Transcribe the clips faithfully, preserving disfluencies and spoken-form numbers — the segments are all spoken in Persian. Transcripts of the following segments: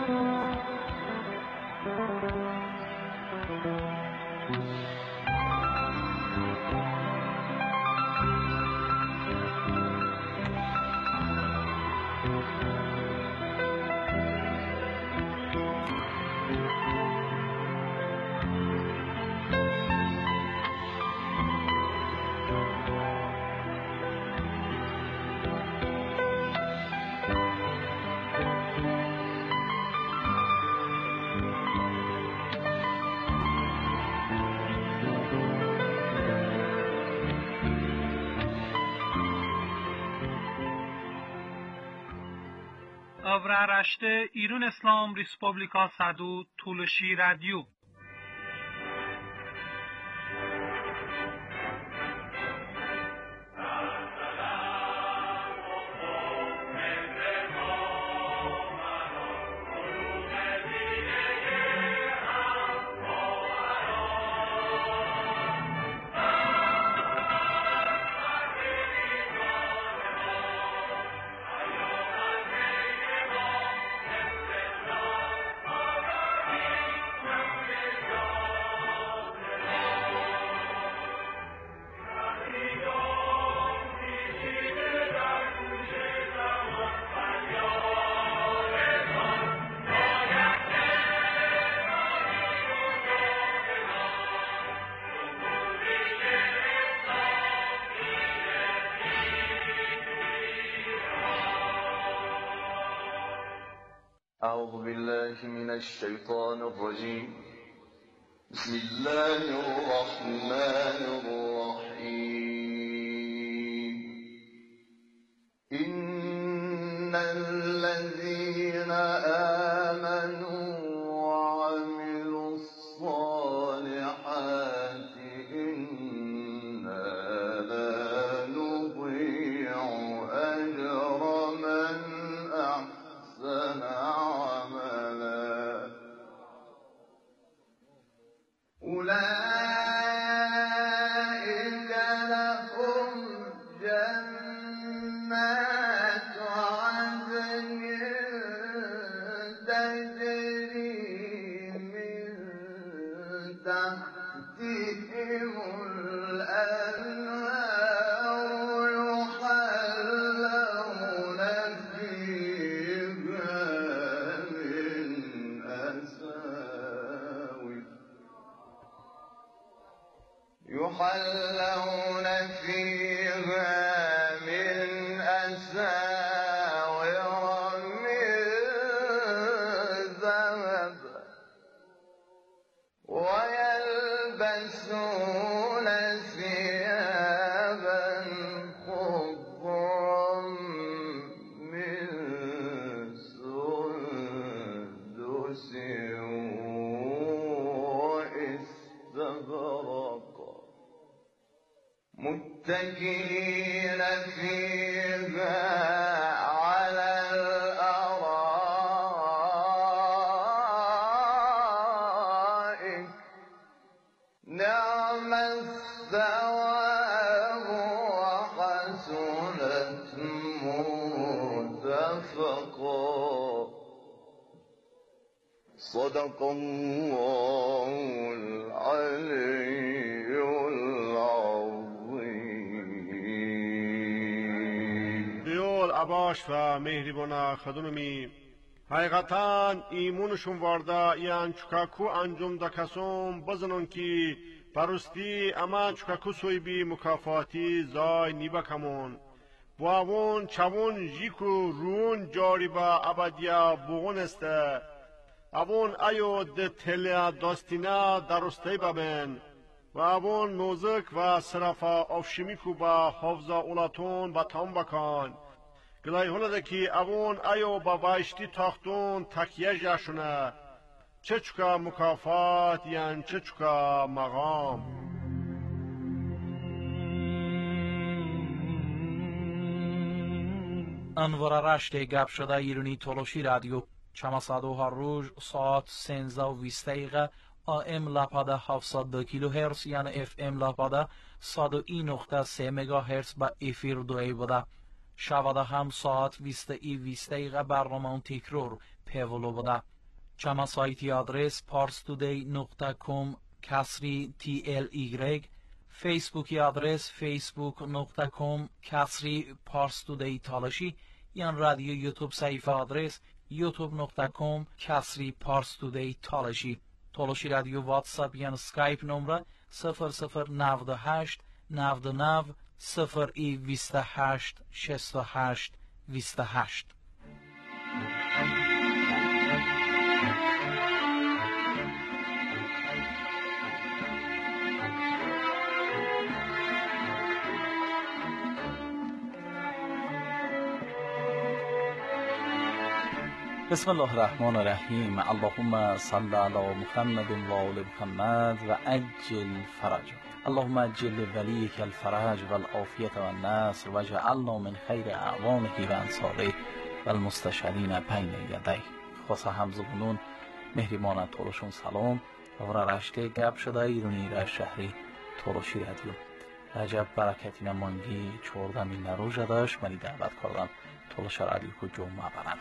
Avraaraşte İran İslam Respublika Sadu Tuluşi Radyo. أعوذ بالله من الشيطان الرجيم. بسم الله الرحمن الرحيم. إن الذين آمنوا وعملوا الصالحات إنا لا نضيع أجر من أحسن أولئك لهم جنات عدن تجري من تحتهم الأنهار يحلون فيها من أساور يحلون فيها من أساور من ذهب ويلبسون ثيابا خضرا من سندس واستبرق متكئين فيها على الأرائك نعم الثواب وحسنت مرتفقا. صدق الله العلي العظیم. دیول عباش و مهربان خدونمی حقیقتا ایمونشون وارده یان چکاکو انجام دا کسوم بزنون که پرستی اما چکاکو سوی بی مکافاتی زای نیبا کمون باون چوون جیکو رون جاری با ابدیا بوغن استه اوون ایو ده تلیا داستینا درسته ببین و اوون موزک و صرفا افشمیکو با حفظا اولاتون با تام بکن گلای هلده که اوون ایو با بایشتی تاختون تکیه جاشونه چه چکا مکافات یان چه چکا مقام. انوار رشته گپ شده ایرانی تولوشی رادیو چماسادو هر روز ساعت سنزده و بیست دقیقه آم لپاده هفتصد و دو کیلو هرتز یعنی اف ام لپاده صد و این نقطه سه مگا هرتز با افیر دوی بوده. شباده هم ساعت بیست ای بیست دقیقه برنامه تکرار پیولو بوده. چما سایتی آدرس parstoday نقطه com کسری تی ال ایگرگ، فیسبوکی آدرس facebook نقطه com کسری parstoday تالشی، یا رادیو یوتیوب صفحه آدرس یوتیوب نقطه com کسری parstoday تالشی. تالشی رادیو واتساپ یا اسکایپ نمره صفر صفر نود و هشت نود و نه صفر ای بیست و هشت شصت و هشت بیست و هشت. بسم الله الرحمن الرحیم. اللهم صل علی محمد و آل محمد و عجل فرج. اللهم عجل ولیک الفرج و العافیت و النصر و جعلنا من خیر اعوانه و انصاره و المستشارین بین یدیه. خاصه همزبانان مهربان تولشون سلام و را رشته گپ شده ایرانی را شهری تولشی رادیو رجب برکتی نمانگی چهارده می نروژ داشت منی دعوت کردم تولش رادیو کو جمعه برم.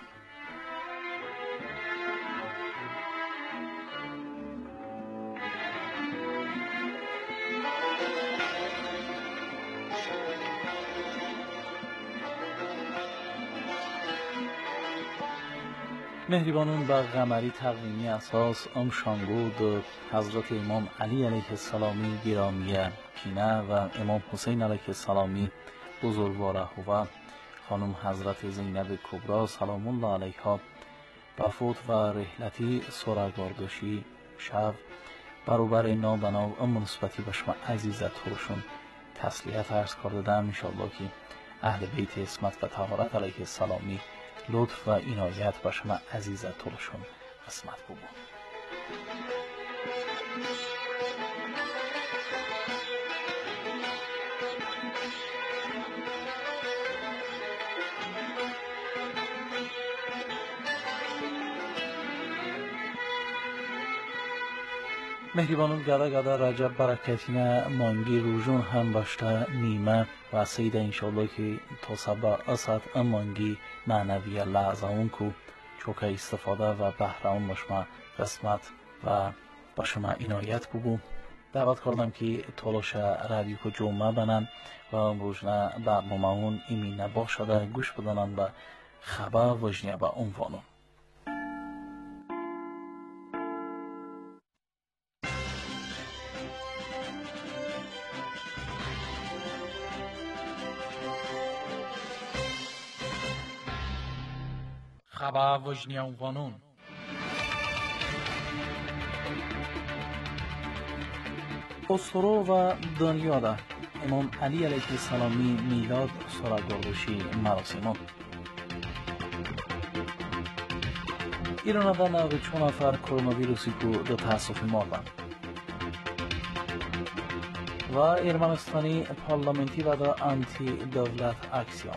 مهربانون با قمری تقویمی اساس ام شانگود حضرت امام علی علیه السلامی گرامیه پینه و امام حسین علیه السلامی بزرگواره و خانم حضرت زینب کبرا سلام الله علیها با فوت و رحلتی سوراگاردوشی شب برابر نابنا ام نسبتی به شما عزیزت روشون تسلیت عرض کرده دم انشاءالله که اهل بیت اسمت و طهارت علیه السلامی لطف و عنایت به شما عزیزت طولشون قسمت بود. مهربانون گدا گدا رجب برکتینه مانگی روزون هم باشته نیمه و سیده انشالله که تا سبا اسد امانگی معنوی لعظمون کو چوکه استفاده و بهرام باشما قسمت و با شما عنایت ببو. دعوت کردم که تلاش رادیو کو جمعه بنن و امروزنه برنامه اون ایمینه باشده گوش بدنن به خبر وجنیه به عنوانون. خبر وجنی عنوانون. اسطوره و دنیا امام علی علیه السلامی میلاد سوراگاردوشی مراسم. ایران در نوع چون نفر کرونا ویروسی کو دو تاسف مردن و ارمنستانی پارلمنتی و دا انتی دولت اکسیون.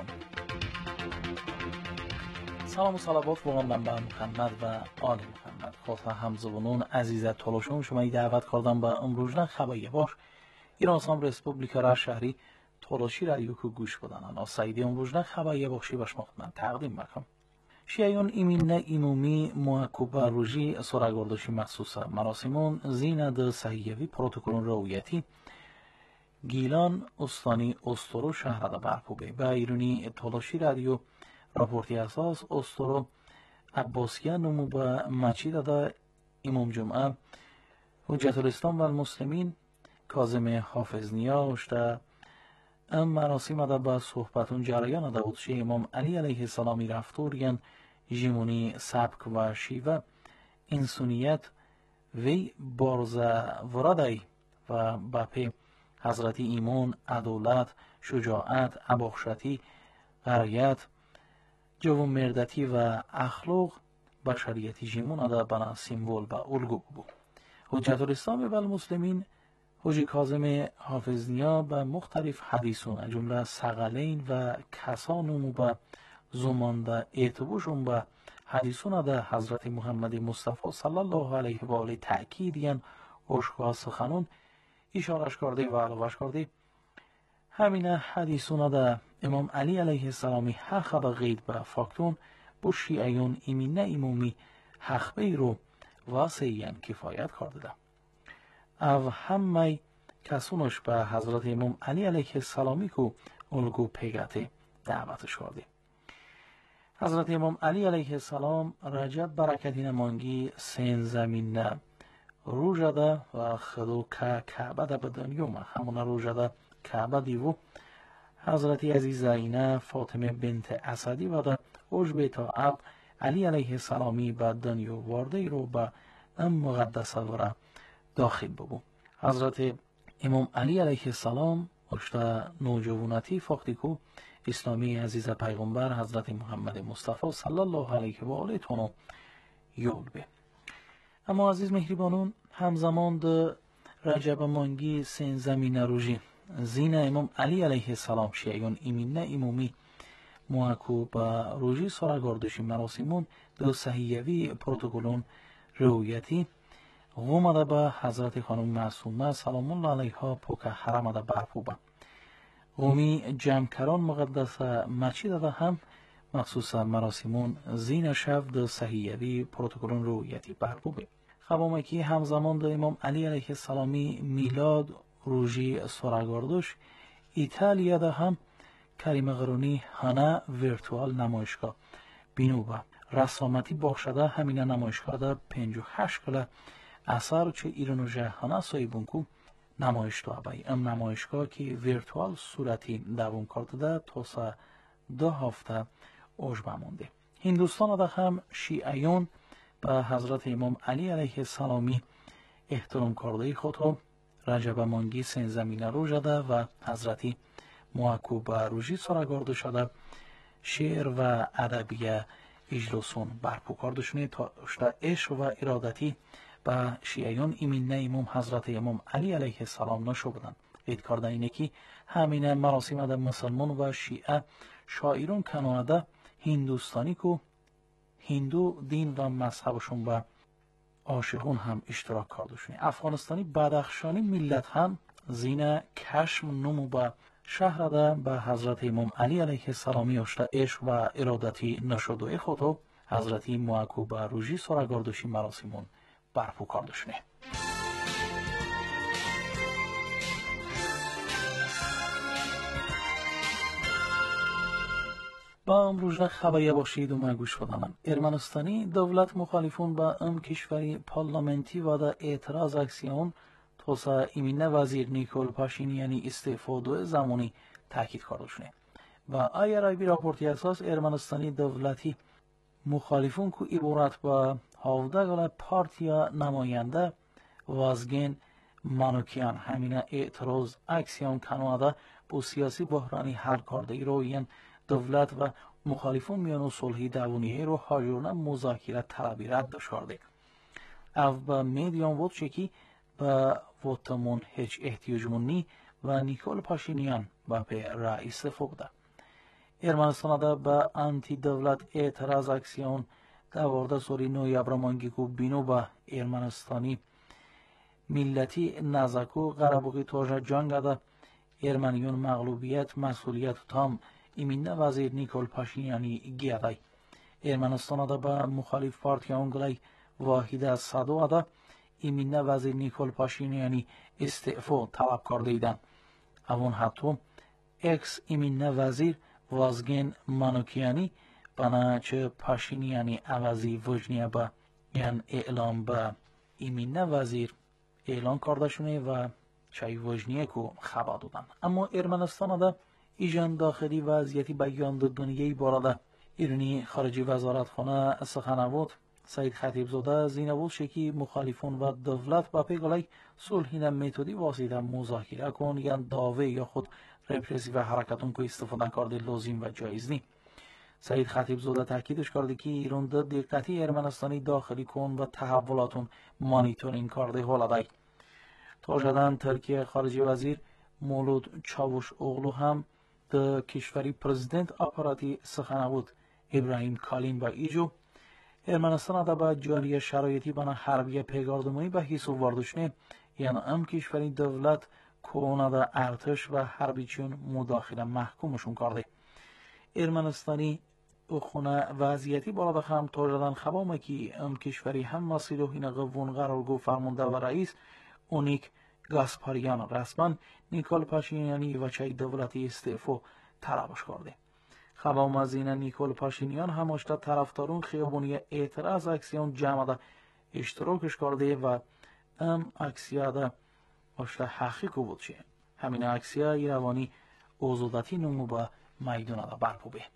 سلام و صلوات واقعا به محمد و آل محمد. خاطر همزبانان عزیزت تلاشون شما دعوت کردم به امروزنه خبری باش ایران اسلام رسپوبلیکا را شهری تلاشی رادیو کو گوش بدن. سعیدی امروزنه خبری باشی باش خدمت تقدیم بکنم. شیعیان ایمینه ایمومی محکوب روژی سوراگاردوشی مخصوص مراسمون زینه صحیحوی پروتکل رویتی گیلان استانی اسطورو شهر دا برپوبه به ایرانی تلاشی رادیو راپورتی اساس اسطورو عباسیه نمو به مچید دا امام جمعه حجت الاسلام و المسلمین کاظم حافظ نیا اشته ام مراسم دا با صحبتون جریان دا اتشه امام علی علیه السلامی رفتورین جیمونی سبک و شیوه انسانیت وی بارز ورادی و باپی حضرت ایمان عدالت شجاعت اباخشتی غریت جوون مردتی و اخلاق بشریتی جیمون دا بنا سیمبول و الگو بود. حجت الاسلام و المسلمین حجی کاظم حافظ نیا به مختلف حدیثون جمله ثقلین و کسانون به زمان دا اعتبوشون به حدیثون دا حضرت محمد مصطفی صلی الله علیه و آله تأکیدین اشکا سخنون اشارش کرده و علاوش کرده. همین حدیثون دا امام علی علیه السلامی حق به غید به فاکتون با شیعیون ایمینه ایمومی حقبه رو واسیین کفایت کرده. او همه کسونش به حضرت امام علی علیه السلامی کو الگو پیگته دعوتش کرده. حضرت امام علی علیه السلام رجب برکتی نمانگی سین زمین نه رو جده و خدو که کعبه ده به دنیا ما همون رو جده کعبه دیو حضرت عزیز زینه فاطمه بنت اسدی و ده عجبه تا اب علی علیه السلامی به دنیا وارده رو به ام مقدسه وره داخل ببو. حضرت امام علی علیه السلام اشتا نوجوانتی فاقتی کو اسلامی عزیز پیغمبر حضرت محمد مصطفی صلی الله علیه و آله تونو یول به. اما عزیز مهربانون همزمان ده رجب مانگی سین زمین روژی زین امام علی علیه السلام شیعیون ایمینه امومی موکو با روژی سارگاردشی مراسمون دو صحیحوی پروتکلون رویتی غومده به حضرت خانم معصومه سلام الله علیها پوکه حرمده برپوبه. قومی جمعکران مقدس مسجد ده هم مخصوص مراسمون زین شب ده صحیحوی پروتکلون رویتی برپوبه. خبامکی همزمان ده امام علی علیه السلامی میلاد روژی سارگاردش ایتالیا ده هم کریم قرونی هنه ویرتوال نمایشگاه بینوبه. رسامتی باخشده همین نمایشگاه ده پنج و هشت کله اثر چه ایران و جهانه سایبون کو نمایش تو ابای ام نمایشگاه که ویرتوال صورتی دوام کرده تا سه دو هفته اوج بمونده. هندوستان ده هم شیعیون به حضرت امام علی علیه السلامی احترام کرده خود رو رجب مانگی سین زمینه رو جده و حضرتی موکو به روژی سارگارده شده شعر و ادبیه اجلسون برپو کردشونه تا اشتا عشق و ارادتی به شیعیان ایمینه امام حضرت امام علی علیه السلام نشو بدن. اید کردن اینه که همین مراسم ده مسلمان و شیعه شاعرون کنانده هندوستانی کو هندو دین و مذهبشون و عاشقون هم اشتراک کردشونه. افغانستانی بدخشانی ملت هم زین کشم نمو به شهر ده به حضرت امام علی علیه السلامی اشتا عشق و ارادتی نشدوی خودو حضرتی موکو به روژی سارگاردشی مراسمون برپو کردشونه. با امروز خبری باشید و مگوش بدانم. ارمنستانی دولت مخالفون با ام کشوری پارلمنتی و دا اعتراض اکسیون توسا ایمینه وزیر نیکول پاشینیانی استفاده زمانی تاکید کردشونه. و آی آر آی بی راپورتی اساس ارمنستانی دولتی مخالفون کو عبارت با هفده گل پارتیا نماینده وازگن مانوکیان همین اعتراض اکسیون کنواده با سیاسی بحرانی حل کرده ای رو این دولت و مخالفون میانو صلحی دوونیه رو حاجرونه مذاکره طلبی رد کرده. او با میدیان وود چکی با وطمون هیچ احتیاجمون نی و نیکول پاشینیان با پی رئیس فوقده. ارمنستان ده با انتی دولت اعتراض اکسیون دوارده سوری نوی ابرامانگی کو بینو با ارمنستانی ملتی نزاکو غربوغی توجه جنگ ده ارمنیون مغلوبیت مسئولیت تام ایمینه وزیر نیکول پاشینیانی گیادای. ارمنستان ده با مخالف پارتیان گلی واحد از صدو ده ایمینه وزیر نیکول پاشینیانی استعفا طلب کرده ایدن. اون حتی اکس ایمینه وزیر وازگن مانوکیانی بنا چه پاشینیانی عوضی وجنیه با یعنی اعلام با ایمینه وزیر اعلان کردشونه و چای وجنیه کو خبر دادن. اما ارمنستان ده ایجان داخلی وضعیتی بیان دنیای باراده ایرانی خارجی وزارت خانه سخنوات سید خطیب زاده زینبول شکی مخالفون و دولت با پیگلای صلحین متدی واسطه مذاکره کن یا داوه یا خود رپرسیو حرکتون که استفاده کرده لازم و جایز نی. سید خطیب زاده تاکیدش کرده که ایران ده دقتی ارمنستانی داخلی کن و تحولاتون مانیتورینگ کرده هولادای. تا جدن ترکیه خارجی وزیر مولود چاوش اغلو هم ده کشوری پرزیدنت اپاراتی سخنوات ابراهیم کالین با ایجو ارمنستان ده با جاری شرایطی بنا حربی پیگاردمونی به حساب واردشنه یعنی ام کشوری دولت کرونا ده ارتش و حربی چون مداخله محکومشون کرده. ارمنستانی خونه وضعیتی بالا هم تاجدان خبامه که ام کشوری هم مسیل و هینه قوون قرار گو فرمانده و رئیس اونیک گاسپاریان رسما نیکول پاشینیانی و چای دولتی استعفا طلبش کرده. خبام از این نیکول پاشینیان هم اشتا طرفدارون خیابونی اعتراض اکسیون جمع اشتراکش کرده و ام اکسیا ده اشتا حقیق بود چه. همین اکسیا ایروانی اوزودتی نمو با میدون ده برپو به.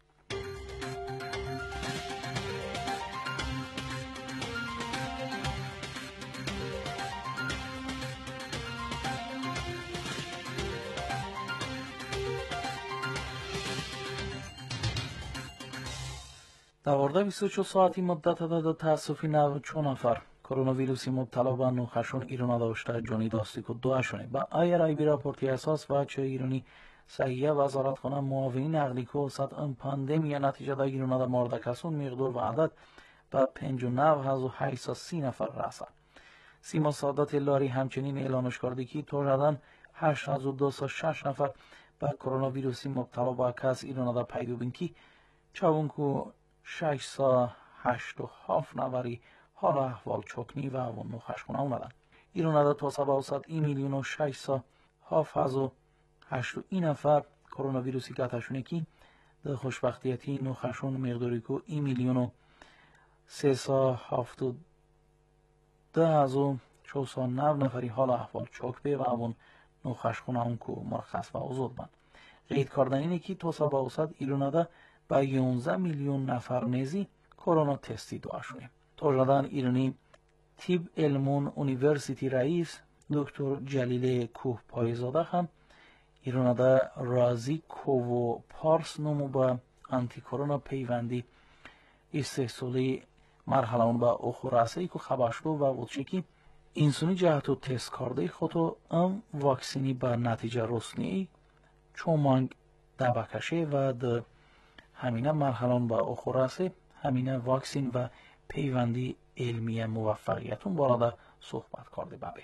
در بیست و چهار ساعتی مدت داده تاسفی نود و چهار نفر کرونا ویروسی مبتلا به نوخشون ایران داشته جانی داستیکو دو شونه با آیر آی بی راپورتی اساس و چه ایرانی صحیح وزارت خانه معاونین نقلی که صد ام پاندمی نتیجه دا ایران دا مورد کسون مقدار و عدد به پنج و نه هزار و هشتصد و سی نفر رسد. سیما سادات لاری همچنین اعلانش کرده که تا جدن هشت هزار و دویست و شش نفر به کرونا ویروسی مبتلا به کس ایران دا پیدا بین که چون که ششصد و هشتاد و هفت نفری حال احوال چکنی و اون نوخشخونه اومدن. ایران دا تا سبا و صد ای میلیون و ششصد و هفت هزار و هشتاد و ای نفر کرونا ویروسی گتشونه که در خوشبختیتی نوخشون مقداری که ای میلیون و سیصد و هفتاد و دو هزار و چهارصد و نود نفری حال احوال چک به و اون نوخشخونه اون که مرخص و آزاد بند. قید کردن اینه که تا سبا و صد ایران دا با یازده میلیون نفر نیزی کرونا تستی داشتیم. تاجدان ایرانی تیب علمون اونیورسیتی رئیس دکتر جلیل کوه پایزاده هم ایران دا رازی کوو پارس نمو با آنتی کرونا پیوندی استحصالی مرحله اون با اخوراسه ای که خباشلو و بودشه که اینسونی جهتو تست کرده خودو ام واکسینی با نتیجه رسنی چون مانگ دبکشه و ده همینه مرحله با اخوراسه همینه واکسین و پیوندی علمی موفقیتون بالا صحبت کرده بابه.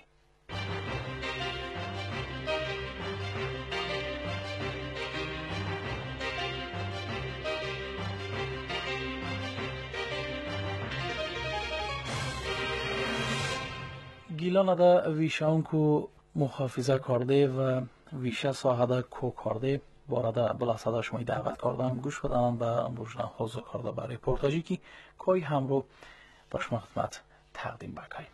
گیلان دا ویشان کو محافظه کرده و ویشه ساحده کو کرده بارده بلا صدا شمایی دعوت کردم گوش بدن و امروز حاضر کرده برای رپورتاجی که کوی هم رو با شما خدمت تقدیم بکنیم.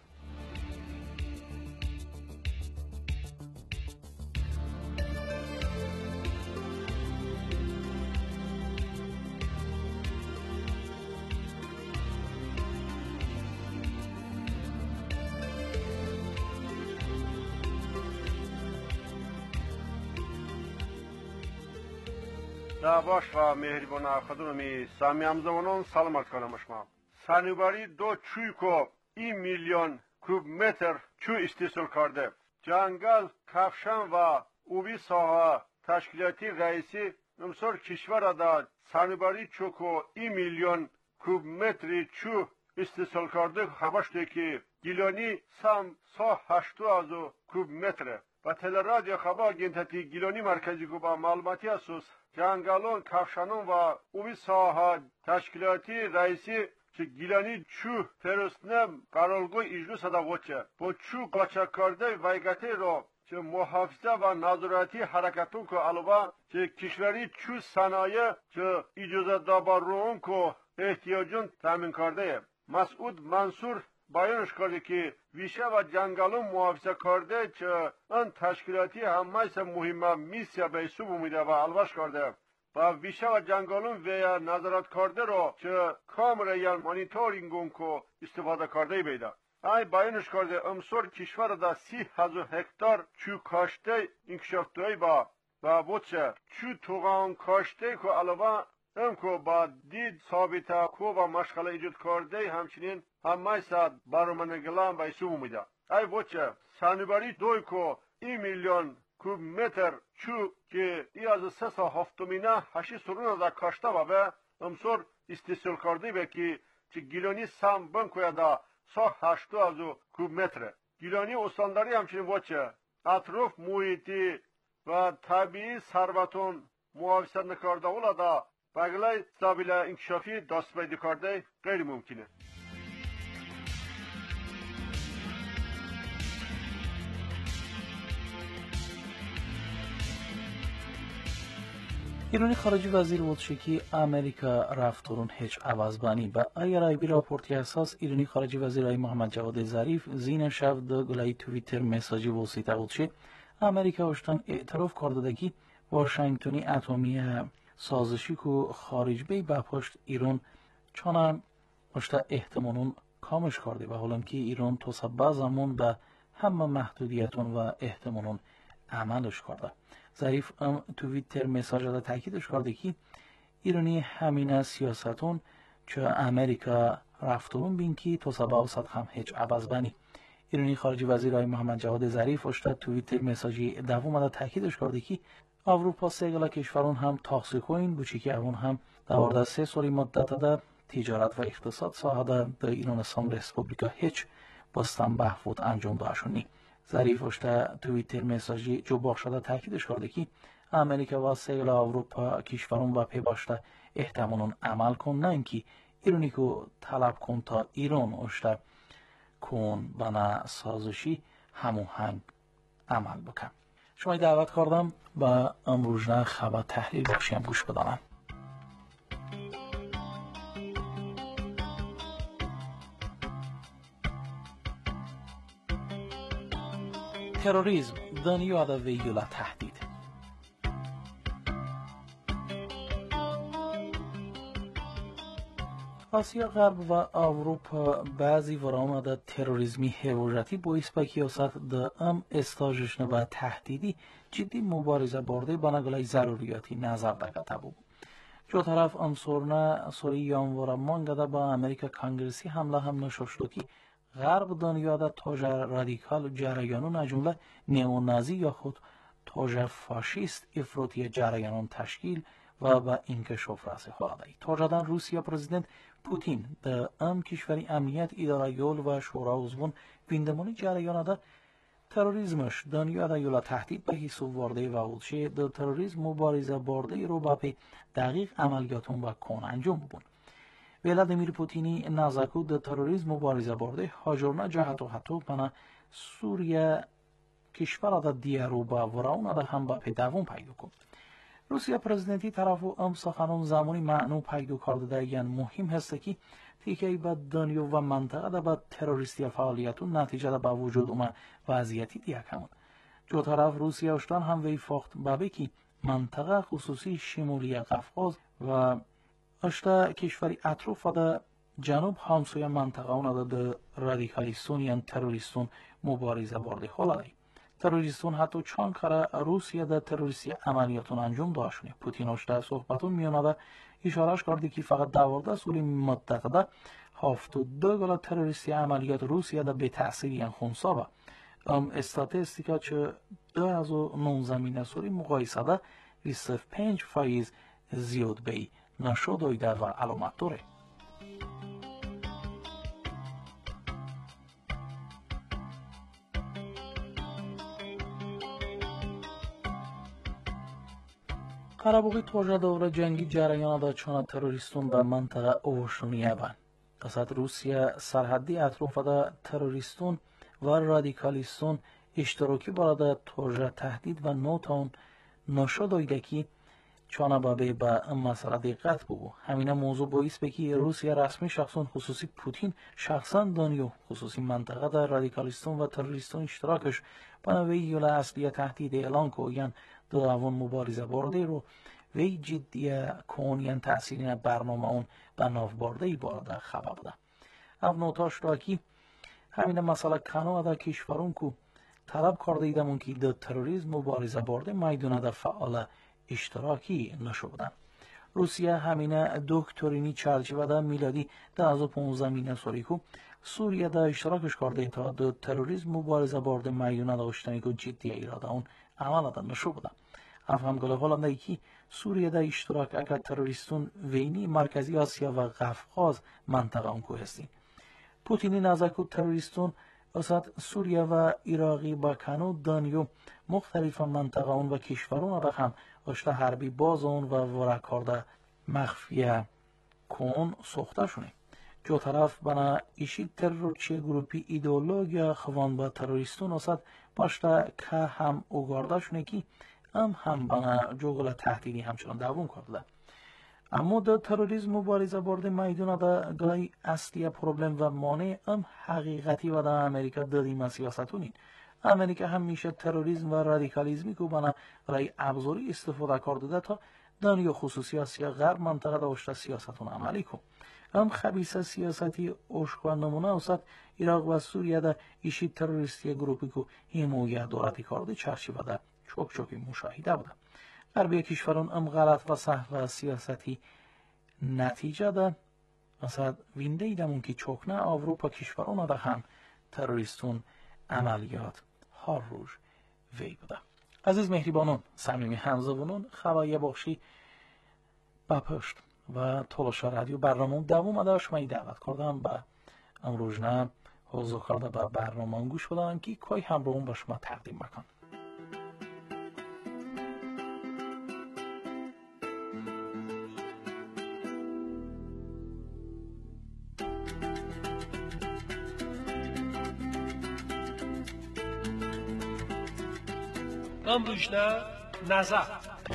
باش و مهربان خودمی سامی همزمانان سلامت کنم شما. سنوبری دو چوی کو ای میلیون کوب متر چو استحصال کرده. جنگل کفشن و اوبی ساحه تشکیلاتی رئیسی امسال کشور دا سنوبری چوکو ای میلیون کوب متری چو استحصال کرده خبرش ده که گیلانی سم سا هشتو ازو کوب متره. و تلرادیو خبر گنتتی گیلانی مرکزی کو با معلوماتی اساس جنگلون کفشانون و اوی ساحه تشکیلاتی رئیسی که گیلانی چو ترسنم قرارگوی اجلو صداقوچه با چو قاچاق کرده ویگتی رو که محافظه و نظارتی حرکتون که علاوه که کشوری چو صنایع که اجازه دابرون که احتیاجون تامین کرده مسعود منصور بیانش کرده که ویشه و جنگلون محافظه کرده که ان تشکیلاتی همه مهمه میسیا به سوب میده و الواش کرده و ویشه و جنگلون و نظارت کرده رو که کامرا یا مانیتورینگون که استفاده کرده بیده. ای بیانش کرده امسال کشور دا سی هزار هکتار چو کاشته انکشافتوی با و بودشه چو توغان کاشته که علاوه هم که با دید ثابته که و مشغله ایجاد کرده همچنین همه ساعت برمانگلان به سو میده. ای بچه سنوبری دوی که ای میلیون کوب متر چو که ای از سه سا هفتمینه هشی سرون دا کاشته و به امسور استحصال کرده به که چه گیلانی سم بنکویا دا سا هشتو ازو کوب متره. گیلانی استانداری همچنین بچه اطراف محیطی و طبیعی ثروتون محافظت نکرده ولا دا بگلای سابیل انکشافی دست بیدی کرده غیر ممکنه. ایرانی خارجی وزیر بود که امریکا رفتارون هیچ عوض بانی با اگر ای بی راپورتی اساس ایرانی خارجی وزیر ای محمد جواد ظریف زین شب ده گلای توییتر مساجی واسطه بود که امریکا اشتان اعتراف کرده که واشنگتنی اتمی سازشی کو خارج بی با پشت ایران چون اشتا احتمالون کامش کرده و حالا که ایران تصبح زمان به همه محدودیتون و احتمالون عملش کرده. ظریف ام توییتر مساج دا تاکیدش کرده که ایرانی همین سیاستون چه امریکا رفتارون بین که تصبح وسط هم هیچ عوض بانی. ایرانی خارجی وزیر ای محمد جواد ظریف اشتا توییتر مساجی دوم دا تاکیدش کرده که اروپا سیگلا کشورون هم تاخصی خوین بچی که اون هم دوارده سه سالی مدت دا تجارت و اقتصاد ساحه دا در ایران اسلام ریسپوبلیکا هیچ بستن بحفوت انجام داشونی. ظریف اشتا توییتر مساجی جو باخشده تاکیدش کرده که امریکا و سیگلا اروپا کشورون و پی باشته احتمالون عمل کن نه اینکه ایرانی که طلب کن تا ایران اشتا کن بنا سازشی هموهنگ عمل بکن. شما دعوت کردم با امروزنا خبر تحلیل باشیم گوش بدانم. تروریسم دنیا دا ویولا تهدید. آسیا غرب و اروپا بعضی ورامه دا تروریسمی حواجتی باعث با کیاست دا ام استاجشن و تهدیدی جدی مبارزه برده بانگلای ضروریاتی نظر دکته بود. جو طرف ام سورنا سوری یانوارا مانگده با امریکا کانگرسی حمله هم نشوشتو که غرب دنیا دا توجه رادیکال جریانون از جمله نیونازی یا خود توجه فاشیست افراطی جریانون تشکیل و با انکشاف رسه خواهد. توجدن روسیه پرزیدنت پوتین در ام کشوری امنیت اداره یول و شورا عضوون ویندمونی جریان دا تروریسمش دنیا دا یولا تهدید به حساب وارده و اولشه در تروریسم مبارزه برده رو با پی دقیق عملیاتون و کن انجام بون. ولادیمیر پوتینی نازاکو در تروریسم مبارزه برده هاجرنا جهت و حتی بنا سوریه کشور دا دیارو با وراون دا هم با پی دوون پیدا کن. روسیه پرزیدنتی طرفو ام سخنان زمانی معنو پیدا کرده دیگه مهم هسته که تیکه با دنیا و منطقه دا با تروریستی فعالیتون نتیجه دا با وجود اومه وضعیتی دیگه کمون. جو طرف روسیه اشتان هم وی فاخت بابه که منطقه خصوصی شمولی قفقاز و اشتا کشوری اطراف دا جنوب همسوی منطقه اونا دا رادیکالیستون یا تروریستون مبارزه برده حالا دی. تروریستون حتی چند کاره روسیه دا تروریستی عملیاتون انجام داشتونه. پوتین اشتا صحبتون میانه دا اشارهش کرده که فقط دوارده سالی مدت دا هفتاد دو گلا تروریستی عملیات روسیه دا به تأثیری این خونسا با. ام استاتستیکا چه دو هزار و نوزده سالی مقایسه دا بیست و پنج فایز زیاد بی نشد دایده و علامت داره. قربوقی توجه دوره جنگی جریان دا چون تروریستون به منطقه اوشونیه بند. قصد روسیه سرحدی اطراف دا تروریستون و رادیکالیستون اشتراکی برای توجه تهدید و نوتان نشد دایده که چون بابه با مسئله دقت بگو. همینه موضوع باعث بکی روسیه رسمی شخصون خصوصی پوتین شخصا دانیو خصوصی منطقه در رادیکالیستون و تروریستون اشتراکش بنابراین یولا اصلی تهدید اعلان کوین دو دوان مبارزه برده رو وی جدی کونین تأثیرین برنامه اون به ناف برده ای بارده خبر ده. او نوتاش را که همینه مسئله کنو در کشورون که طلب کرده ایدمون که در تروریسم مبارزه برده میدونه در فعال اشتراکی نشودن. روسیه همینه دکترینی چرچیوه در میلادی در از پونزده مینه سالی که سوریه در اشتراکش کرده تا در تروریسم مبارزه برده میدونه داشتنی که جدی ایراده اون عمل در نشودن. اف هم گله حالا نایی که سوریه در اشتراک اگر تروریستون وینی مرکزی آسیا و قفقاز منطقه اون که هستین. پوتینی نزد که تروریستون وسط سوریه و عراقی با کنو دانیو مختلف منطقه اون و کشورون را هم اشتا حربی باز اون و ورکارده مخفیه کن سوخته شونه جو طرف بنا ایشی ترورچی گروپی ایدئولوژیا خوان با تروریستون وسط باشتا که هم اوگارده شونه کی هم هم بنا جوگل تهدیدی همچنان دوون کرده. اما در تروریسم مبارزه برده میدون دا گای اصلی پروبلم و مانع هم حقیقتی و در امریکا دادیم سیاستونین. امریکا همیشه تروریسم و رادیکالیزمی که بنا رای ابزاری استفاده کرده تا دنیا خصوصی آسیا غرب منطقه داشته سیاستون عملی کن. هم خبیث سیاستی اشکوان نمونه اوسط عراق و سوریه دا ایشی تروریستی گروپی که حمایت دولتی کرده چرچی و دا چوک چوکی مشاهده بوده. غربی کشوران ام غلط و صحو سیاستی نتیجه ده مثلا وینده ایدمون که چوکنه اروپا کشوران ده هم تروریستون عملیات هر روز وی بوده. عزیز مهربانان صمیمی همزبانان خبایی بخشی بپشت و تلاشا رادیو برنامه دوم داشت من دعوت کردم به امروز نه حضور کرده به برنامه گوش بدم که کوی همراهون با شما تقدیم بکنم. امروزنه نظر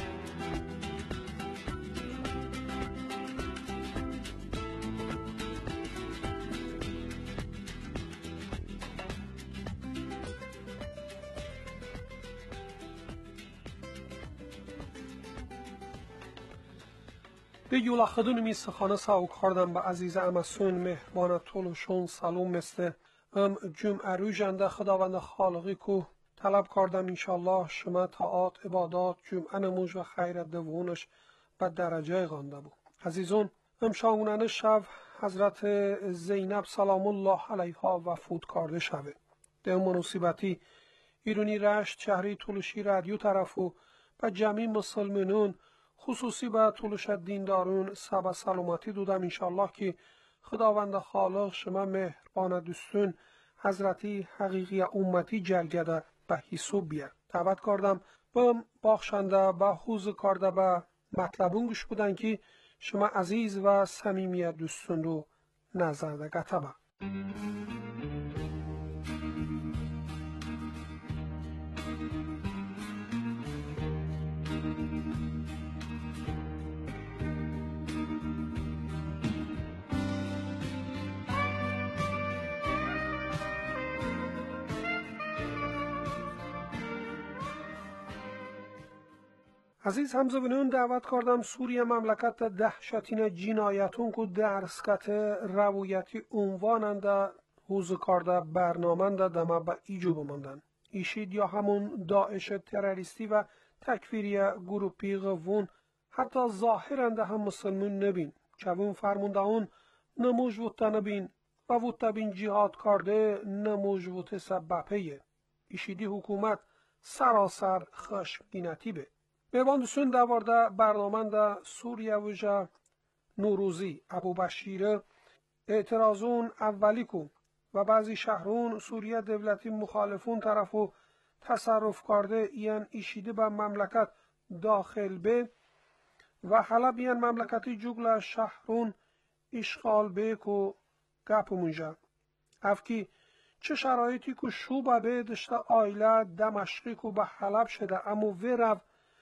به یولاخدون میسخانه ساو کردم به عزیز امسون مهربان طولشون سلام مثل ام جمعه روژنده خداوند خالقی کو طلب کردم انشالله شما طاعات عبادات جمعه نموز و خیرت دوونش به درجه غانده بود. عزیزون امشاونانه شب حضرت زینب سلام الله علیها وفات کرده شوه. در مناسبتی ایرونی رشت شهری تولشی رادیو طرفو و جمعی مسلمانون خصوصی به تولش دیندارون سبا سلامتی دودم انشالله که خداوند خالق شما مهربان دوستون حضرتی حقیقی امتی جلگده به حساب بیار. دعوت کردم با باخشنده با حوز کرده به مطلبون گوش بودن که شما عزیز و صمیمیت دوستون رو نظر ده گتبه. عزیز همزبانون دعوت کردم سوریه مملکت دهشتین جنایتون که درسکت روایتی عنواننده حوز کرده برنامنده دمه به ایجو بماندن. ایشید یا همون داعش تروریستی و تکفیری گروپی غوون حتی ظاهرنده هم مسلمون نبین. چون فرمونده اون نموج وطه نبین و وطه بین جهاد کرده نموج وطه سببهیه. ایشیدی حکومت سراسر خشمگینتی به. میوان دوستون دوارده برنامه سوریه وجه نوروزی ابو بشیر اعتراضون اولی کن و بعضی شهرون سوریه دولتی مخالفون طرفو تصرف کرده این ایشیده به مملکت داخل به و حلب این مملکتی جگل شهرون اشغال به که گپ منجا افکی چه شرایطی که شوبه به دشت آیله دمشقی که به حلب شده امو ویرو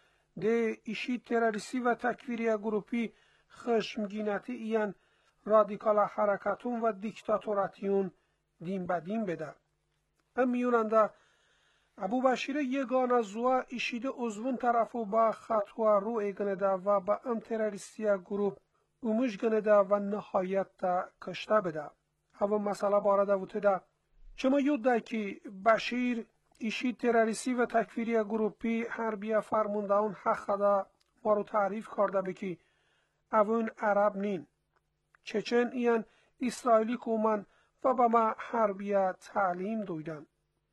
ده ایشی تروریستی و تکفیری گروپی خشمگینتی این رادیکال حرکتون و دیکتاتوراتیون دیم بدیم بده. امیوننده ابو بشیر یگان زوا ایشیده عضوون طرفو با خطوه رو ایگنده و با ام تروریستی گروپ اومش گنده و نهایت تا کشته بده. اول مسئله بارده وطه ده چما یود ده که بشیر ایشی تروریستی و تکفیری گروپی حربیه فرمونده اون حق ده ما رو تعریف کرده بکی اون عرب نین چچن این اسرائیلی کومن و با ما حربیه تعلیم دویدن.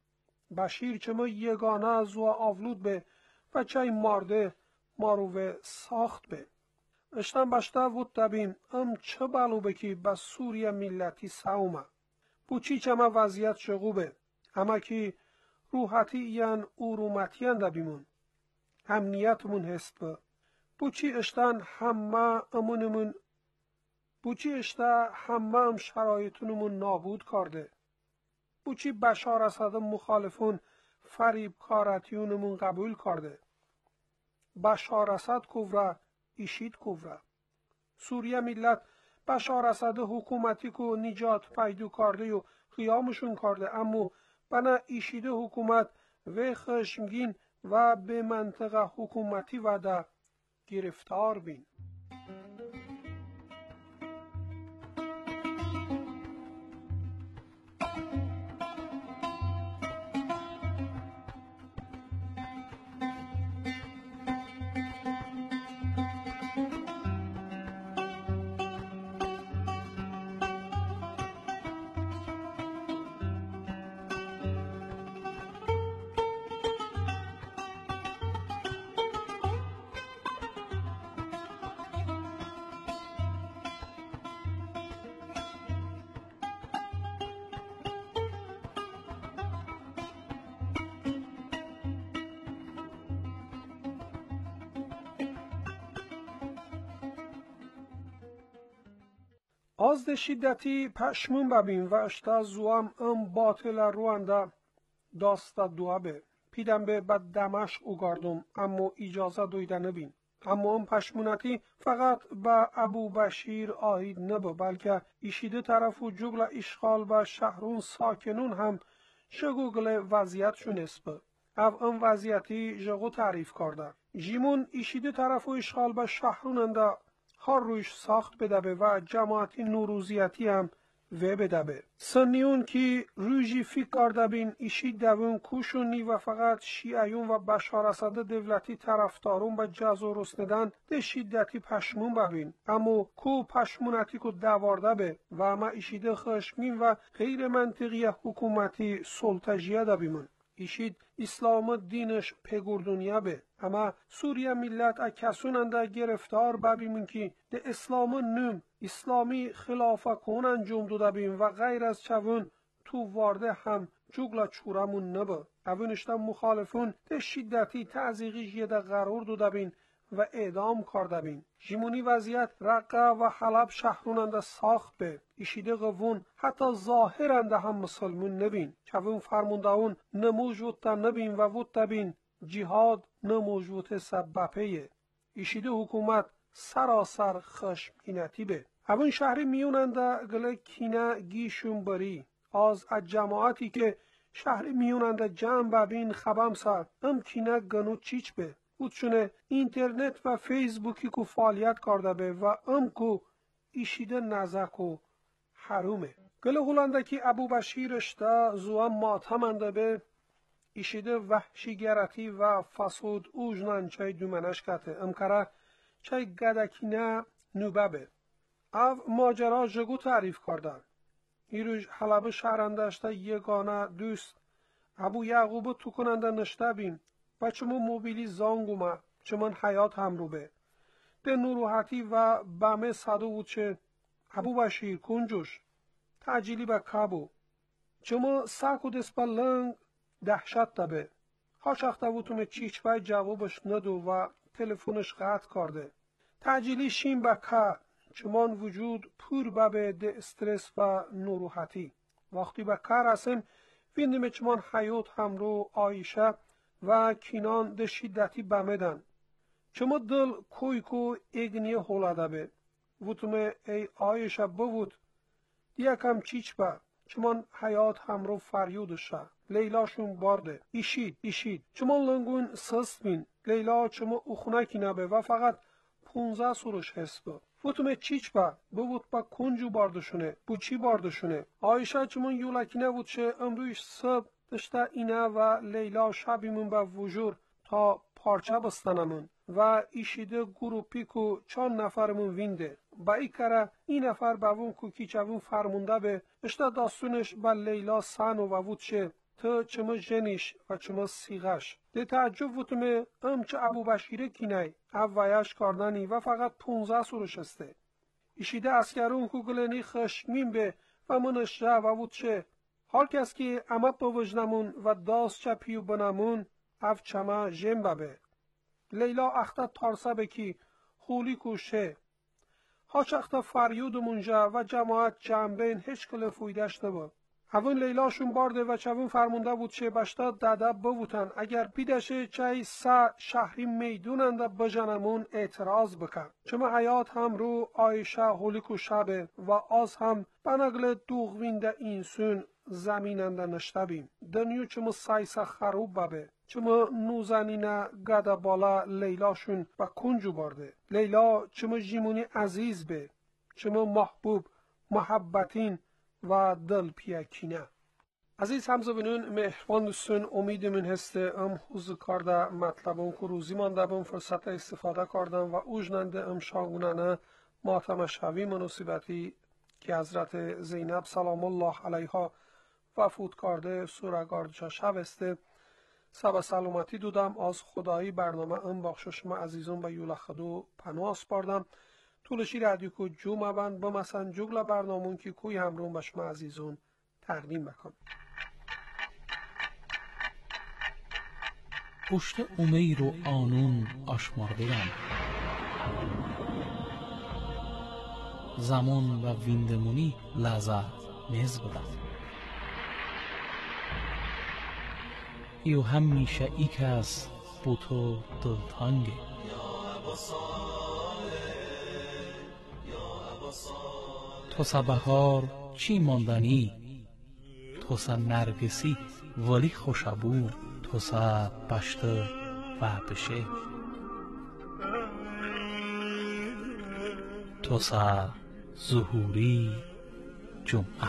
بشیر چما یگانه زوا آولود به و چای مارده ما رو به ساخت به. اشتن بشته وود دبین ام چه بلو بکی با سوریه ملتی سومه بو چی چما وضعیت شغوبه اما که روحتی این ارومتیان دبیمون امنیتمون هست به بوچی اشتن همه امونمون بوچی اشته همه هم شرایطونمون نابود کرده. بوچی بشار اسد مخالفون فریب کارتیونمون قبول کرده. بشار اسد کوفره ایشید کوفره. سوریه ملت بشار اسد حکومتی کو نجات پیدا کرده و قیامشون کرده، اما بنا ایشیده حکومت و خشمگین و به منطقه حکومتی وده گرفتار بین. از ده شدتی پشمون ببین و اشتا زوام ام باطل روانده داست دوا به پیدم به بد دمش اوگاردم، اما اجازه دویده نبین. اما ام پشمونتی فقط به ابو بشیر آید نبه، بلکه ایشیده طرف و جگل اشغال و شهرون ساکنون هم شگوگل وضعیت شونسبه. او ام وضعیتی جگو تعریف کرده. جیمون ایشیده طرف و اشغال و شهرون انده هر رویش ساخت بدبه و جماعتی نوروزیتی هم و بدبه. سنیون که رویجی فکر کرده بین ایشی دوون کوشونی و فقط شیعیون و بشار اسد دولتی طرفدارون به جزو رسندن ده شدتی پشمون ببین، اما کو پشمونتی کو دوارده به و ما ایشیده خشمین و غیر منطقی حکومتی سلطجیه ده بیمون. ایشید اسلام دینش پگردونیه به، اما سوریه ملت اکسوننده گرفتار ببیمون که ده اسلام نم اسلامی خلافه کن انجام داده بیم و غیر از چون تو وارده هم جگل چورمون نبه. اونشتم مخالفون ده شدتی تعذیقی یده قرار داده بین و اعدام کرده بین. جیمونی وضعیت رقه و حلب شهروننده ساخت به. ایشیده قوون حتی ظاهرنده هم مسلمون نبین. چون فرموندهون نموجود نبین و ود بین جهاد نموجود سببه. ایشیده حکومت سراسر خشمگینتی به. اون شهری میوننده گله کینه گیشون بری. از جماعتی که شهری میوننده جمع ببین خبم سر ام کینه گنو چیچ به. بودشونه اینترنت و فیسبوکی کو فعالیت کرده به و ام کو ایشیده نزک و حرومه. گله هولنده که ابو بشیرش دا زوام ماتمنده به ایشیده وحشیگرتی و فسود اوجنان چای دومنش کته امکره چای گدکینه نوبه به. او ماجرا جگو تعریف کردن. ایروش حلب شهرندشته یگانه دوست ابو یعقوب تو کننده نشته بیم و چمون موبیلی زانگومه چمون حیات هم رو به. به نروحتی و بمه صدو بود چه ابو بشیر کنجوش تعجیلی به کابو چمون ساکو دست با لنگ دهشت دبه. هاش اخته بودتون چیچ بای جوابش ندو و تلفونش قطع کرده. تعجیلی شیم به که چمان وجود پور ببه ده استرس و نروحتی. وقتی به که رسیم ویندیم چمان حیات هم رو آیشه و کینان ده شدتی بمدن. چما دل کوی کو اگنیه هولاده به. وطمه ای آیشه بود دیکم چیچ به. چمان حیات هم رو فریودشه. لیلاشون بارده. ایشید ایشید. چمان لنگون سست بین. لیلا چما اخونه نبه و فقط پونزه سروش هست به. وطمه چیچ به. بود با کنجو باردشونه. بو چی باردشونه. آیشه چمان یولکینه بود چه امرویش سب دشته اینه و لیلا شبیمون به وجور تا پارچه بستنمون و ایشیده گروپی کو چند نفرمون وینده. با ای کره این نفر به اون کوکی چون فرمونده به اشتا داستونش با لیلا سن و وود شه تا چما جنیش و چما سیغش. ده تعجب وطمه ام چه ابو بشیره کینه او ویش کردنی و فقط پونزه سورش استه. ایشیده اسکرون کو گلنی خشمین به و منش جا و وود شه حال کس که امت با وجنمون و داست چپیو بنمون اف چما جنبه به. لیلا اختا تارسه به کی خولی کوشه هاچخت فریود منجه و جماعت جنبین هیچ کل فویدش نبود. اون لیلاشون بارده و چون فرمونده بود چه بشتا داده بوتن اگر بیدشه چای سا شهری میدوننده بجنمون اعتراض بکن. چما حیات هم رو آیشه هولیکو شبه و آز هم بنگل دوغوینده اینسون زمیننده نشتبیم. دنیو چما سایسا خروب ببه. چما نوزنینه گده بالا لیلاشون و کنجو بارده. لیلا چما جیمونی عزیز به. چما محبوب محبتین و دل پیاکینه. عزیز همزبانان مهربان دوستان امیدمون هسته ام حوز کارده مطلبم که روزی مانده بم فرصت استفاده کردم و اوجننده ام شاگونانه ماتم شوی مناسبتی که حضرت زینب سلام الله علیها وفود کرده سورگاردشا شب استه سب سلامتی دودم از خدایی برنامه ام بخشش ما عزیزون به یول خدو پناه سپاردم. طولشی رادیو کو جو مبند با مثلا جگل برنامون که کوی همرون باش ما عزیزون تقدیم بکن. پشت امیر و آنون آشمارده‌ام زمان و ویندمونی لحظه نز بدم ایو همیشه ای کس بو تو دلتانگه تو سا بهار چی ماندنی تو سا نرگسی ولی خوشبو تو سا پشت و بشه تو سا ظهوری جمعه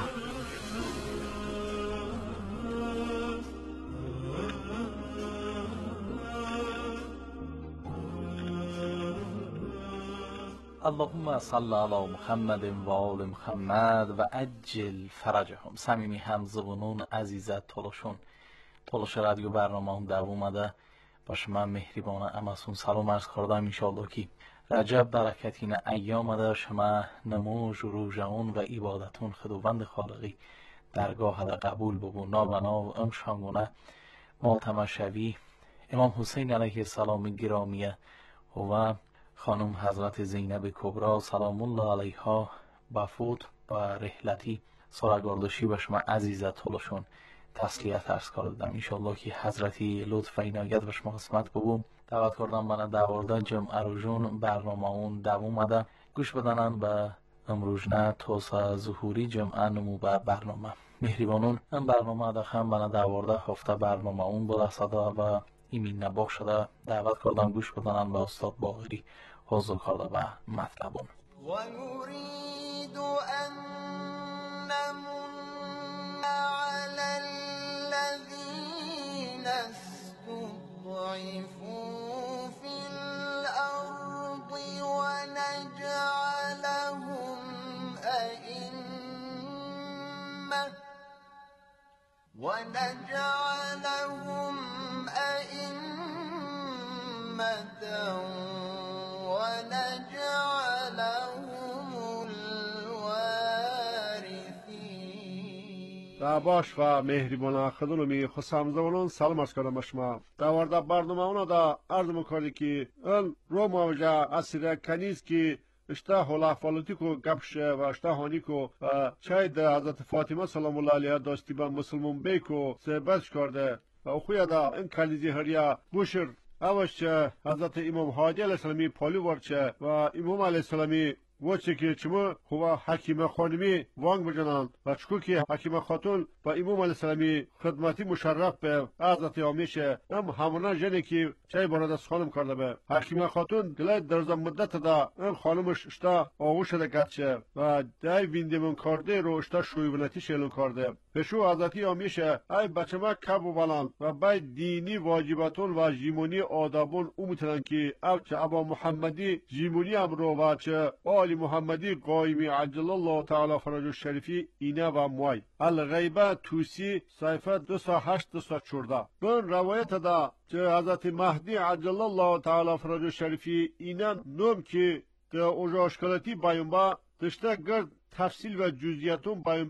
اللهم صل علی محمد و آل محمد و عجل فرجهم. صمیمی همزبانان عزیزت تلاشون تلاش رادیو برنامه هم دوام اومده با شما مهربانه امسون سلام عرض کردم. انشالله که رجب برکتین ایام ده شما نماز و روزهون و عبادتون خداوند خالقی درگاه ده قبول ببو. نابنا و ام شانگونه ماتم شوی امام حسین علیه السلام گرامیه و خانم حضرت زینب کبرا سلام الله علیها بفوت و رحلتی سالگردشی به شما عزیزت طولشون تسلیت عرض کردم. انشالله که حضرتی لطف و عنایت به شما قسمت ببوم. دعوت کردم بنا دوارده جمعه روزون برنامه اون دوام مده گوش بدنن به امروزنه توسا ظهوری جمعه نمو به برنامه مهربانون ام برنامه دخم بنا دوارده هفته برنامه اون بوده صدا و ایمین نباخ شده دعوت کردم گوش بدنن به استاد باقری حضور کرده به مطلبون. و نريد أن نمن على الذين استضعفوا في الأرض ونجعلهم أئمة ونجعلهم أئمة ونجعلهم الوارثين. باش و مهربان خدمت خسامزبانان سلام عرض کردم شما. دوارده برنامه اونا دا عرض میکردی که ال رو موجه اسیر کنیز که اشته حالا فالوتی کو گپشه و اشته هانی کو و چای ده حضرت فاطمه سلام الله علیها داشتی با مسلمون بیکو سبت کرده و خویا دا این کنیزی هریا بوشر اوش حضرت امام هادی علیه السلامی پالی ورچه و امام علیه السلامی وچه که چمو خواه حکیم خانمی وانگ بجنان و چکو که حکیم خاتون و امام علیه السلامی خدمتی مشرف به حضرت آمیشه هم همونه جنه که چای باند از خانم کرده به حکیم خاتون دلای درزا مدت دا این خانمش اشتا آغوش شده گدشه و دای ویندمون کرده رو اشتا شویونتی شیلون کرده پشو حضرت آمیشه ای بچه ما کب و بلند و باید دینی واجباتون و جیمونی آدابون اومتنن که او چه ابا محمدی جیمونی هم رو و چه آلی محمدی قایمی عجل الله تعالی فرج الشریفی اینه و موی الغیبه توسی صحیفه دو سا هشت دو سا چورده بین روایت دا چه حضرت مهدی عجل الله تعالی فرج الشریفی اینه نوم که ده اوجا اشکالتی بایم با دشته گرد تفصیل و جزئیاتون بایم بی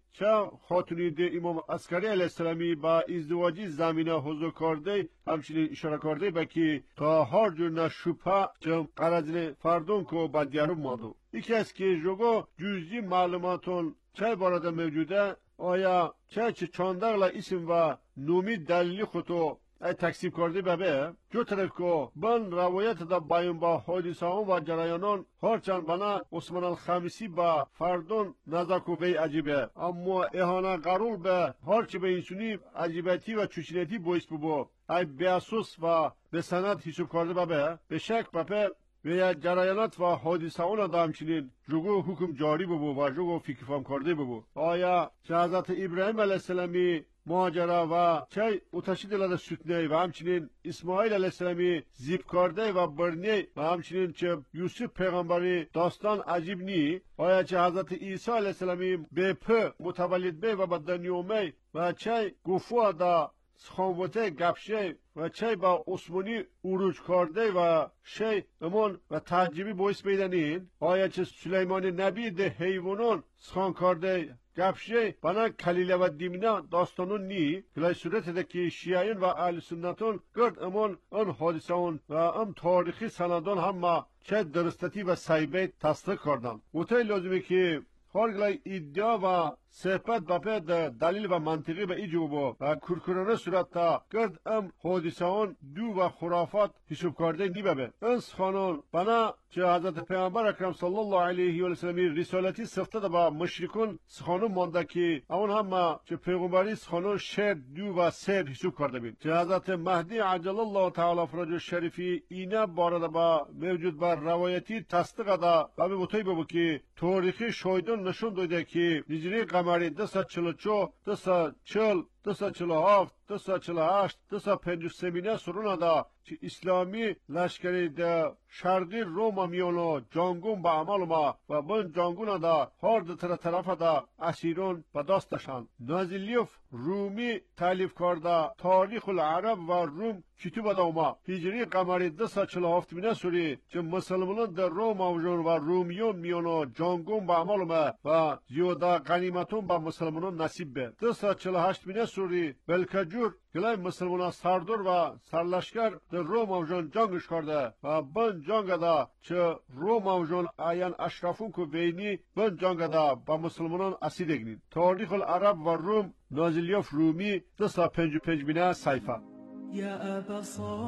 چه خاتونی ده امام عسکری علیه السلامی با ازدواجی زمینه حضور کرده همچنین اشاره کرده به که تا هر جور نشوپه چه قرض فردون که با دیارم مادو یکی از که جوگو جزئی معلوماتون چه بارد موجوده آیا چه چه چاندقل اسم و نومی دلیلی خودو ای تکسیب کرده ببه جو طرف که بن روایت دا بایم با حادثه و جریانان هرچند بنا عثمان الخامسی با فردون نزاکو بی عجیبه اما احانه قرول به هرچی به اینسونی عجیبتی و چوچینتی باعث ببو ای بیاسوس و به سند حساب کرده ببه به شک بپه و یا جریانات و حادثه اونا دا همچنین جوگو حکم جاری ببو و جوگو فکر فهم کرده ببو آیا چه حضرت ابراهیم علیه السلامی ماجرا و چه اتشید لده سوتنه و همچنین اسماعیل علیه السلامی زیب کرده و برنی و همچنین چه یوسف پیغمبری داستان عجیب نی آیا چه حضرت عیسی علیه السلامی به په متولد به و بدنیومه و چه گفوه دا سخانوته گپشه و چه با عثمانی اروج کرده و شی امون و تعجیبی باعث بیدنین آیا چه سلیمان نبی ده حیوانون سخان کرده گپشه بنا کلیله و دیمینه داستانون نی کلای صورت ده که شیعین و اهل سنتون گرد امون ان حادثون و ام تاریخی سندان هم چه درستتی و صحیبه تصدیق کردن متای لازمه که هرگلای ادعا و صحبت بپه دلیل و منطقی به ایجو با و کرکرانه صورت تا گرد ام حادثان دو و خرافات حساب کرده نیبه انس خانون بنا چه حضرت پیامبر اکرم صلی الله علیه و سلم رسالتی سفته با مشرکون سخانون مانده که اون هم چه پیغمبری سخانون شعر دو و سر حساب کرده بین چه حضرت مهدی عجل الله تعالی فرج شریفی اینه بارده با موجود بر روایتی تصدیق دا و به مطیع ببو که تاریخی شایدون نشون داده که هجری قمری دو سد چلو چو دو سد چل دو سد چلو هفت دو سد چلو هشت دو سد پنج و سمینه سرون دا چه اسلامی لشکری ده شرقی روما میونو جانگون با عمل ما و بن جانگون دا هر دو طرف طرف دا اسیرون به دستشان نازلیوف رومی تالیف کرده تاریخ العرب و روم کتب دا اوما هجری قمری دو سد چلو هفت مینه سوری چه مسلمانان در روم و رومیون میونو جانگون با عمل ما و زیاده غنیمتون با مسلمانان نصیب به دو سد چلو هشت مینه سوری بلکجور گلای مسلمان سردار و سرلشکر در روم اوجان جنگش کرده و بن جنگ دا چه روم اوجان آیان اشرافون که وینی بن جنگ دا با مسلمانان اسیر اگنین تاریخ العرب و روم نازلیوف رومی دو سا پنج و پنج بینه صیفه یا ابا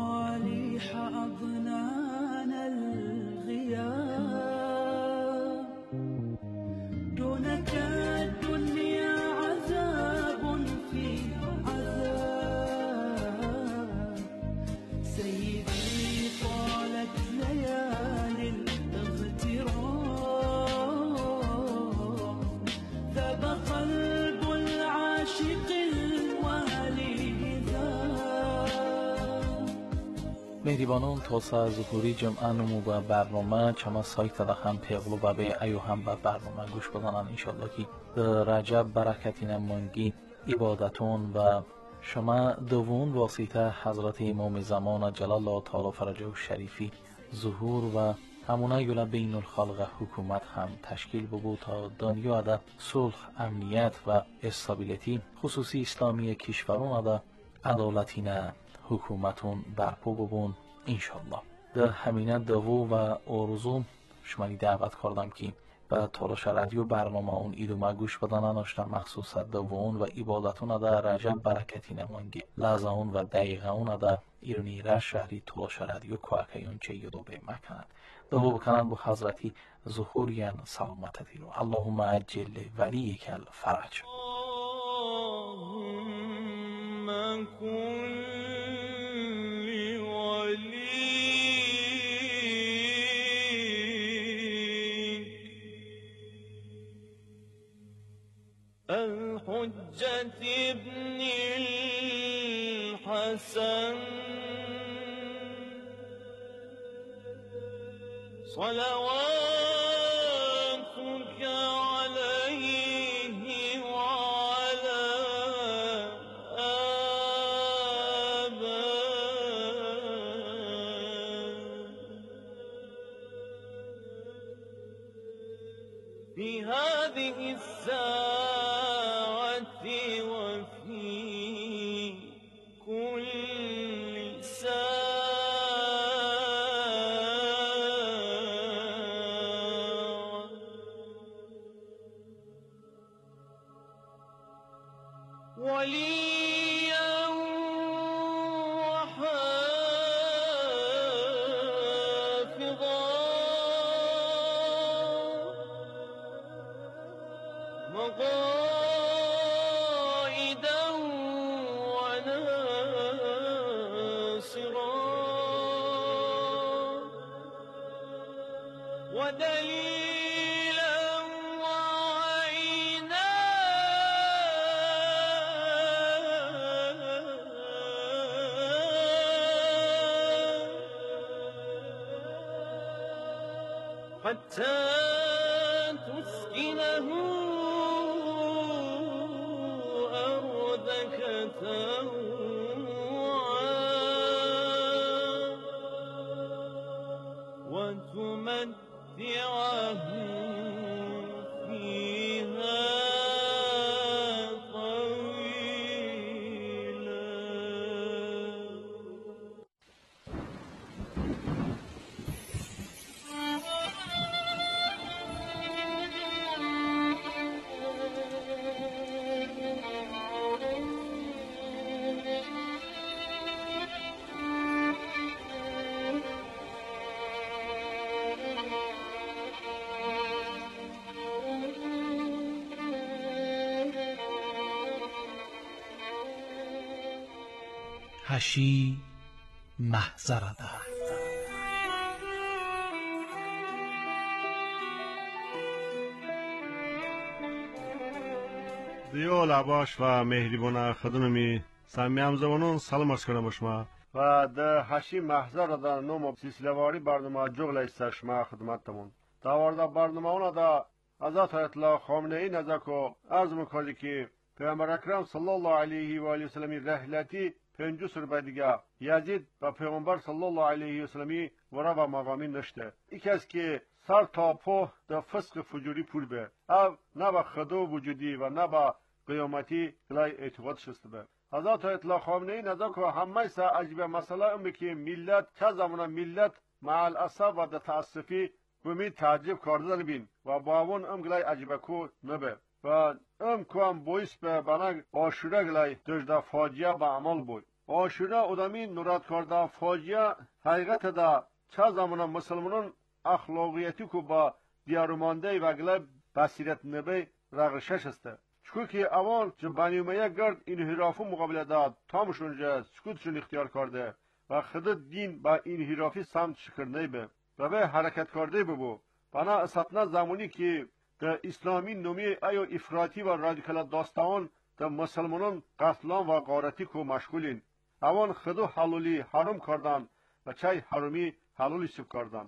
صالح اضنان الغیاب دونك الدنيا عذاب في سيدي طالت ليالي الاغتراب ذاب قلب العاشق الوالي ذاب مهربانان تاسا ظهوری جمعه نمو با برنامه چما سایت دا هم پیغلو با به ایو هم با برنامه گوش بدانن انشالله که در رجب برکتی نمانگی عبادتون و شما دوون واسطه حضرت امام زمان جلال الله تعالی فرجه شریفی ظهور و همونه یولا بین الخلق حکومت هم تشکیل ببود تا دنیا دا صلح امنیت و استابیلیتی خصوصی اسلامی کشورون دا عدالتین حکومتون برپو ببون انشالله در همینه دوو و آرزو شمانی دعوت کردم که و تلاش رادیو برنامه اون ایدوما گوش بدانن اشتا مخصوص دوون و عبادتون دا رجب برکتی نمانگی لحظه اون و دقیقه اون دا ایرونی را شهری تلاش رادیو کوکیون چه یدو به مکنند دوو بکنند با حضرتی ظهوریان سلامت دیرو اللهم عجل ولی کل فرج اللهم کن الحجة ابن الحسن صلواتك عليه وعلى آبائه في هذه الساعة ودليلا وعينا حتى تسكنه أرضك طوعا وتمتعه فيها طويلا. هشی محضرده دیو لباش و مهریبانه خدونمی سمیام زبانون سلام عرض کنم بشما و ده هشی محضر در نوم سیسلواری برنامه جغل ایستش ما خدمتتمون داورده برنامه اونا دا حضرت آیت الله خامنه ای نزاکو عرض میکنی که پیامبر اکرم صلی الله علیه و آله و سلمی رحلتی پنجو سر دیگه یزید و پیامبر صلی الله علیه و سلمی ورا و مقامی نشته یکی از که سر تا پا در فسق فجوری پول به او نه با خدا وجودی و نه با قیامتی گلای اعتقاد شسته به حضرت آیت الله خامنه ای نظر که همه سا عجیب مسئله امی که ملت چه زمان ملت مع الاسف و در تاسفی بمی تعجب کردن بین و با اون ام گلای عجیب کو نبه و ام کوام بویس به بناگ آشوره گلای دجده فاجعه با عمل بود آشوره ادامی نورد کرده فاجعه حقیقت دا چه زمان مسلمانان اخلاقیتی که با دیارمانده و گلای بصیرت نبی رغشش است چکو که اول جو بنی امیه گرد انحرافو مقابله داد تامشونجه سکوتشون اختیار کرده و خود دین با انحرافی سمت شکر نیبه و به حرکت کرده ببو بنا اسطنا زمانی که در اسلامی نومی ایو افراطی و رادیکال داستان در مسلمانان قتلان و غارتی کو مشغولین اول خودو حلولی حرام کردن و چای حرامی حلولی سب کردن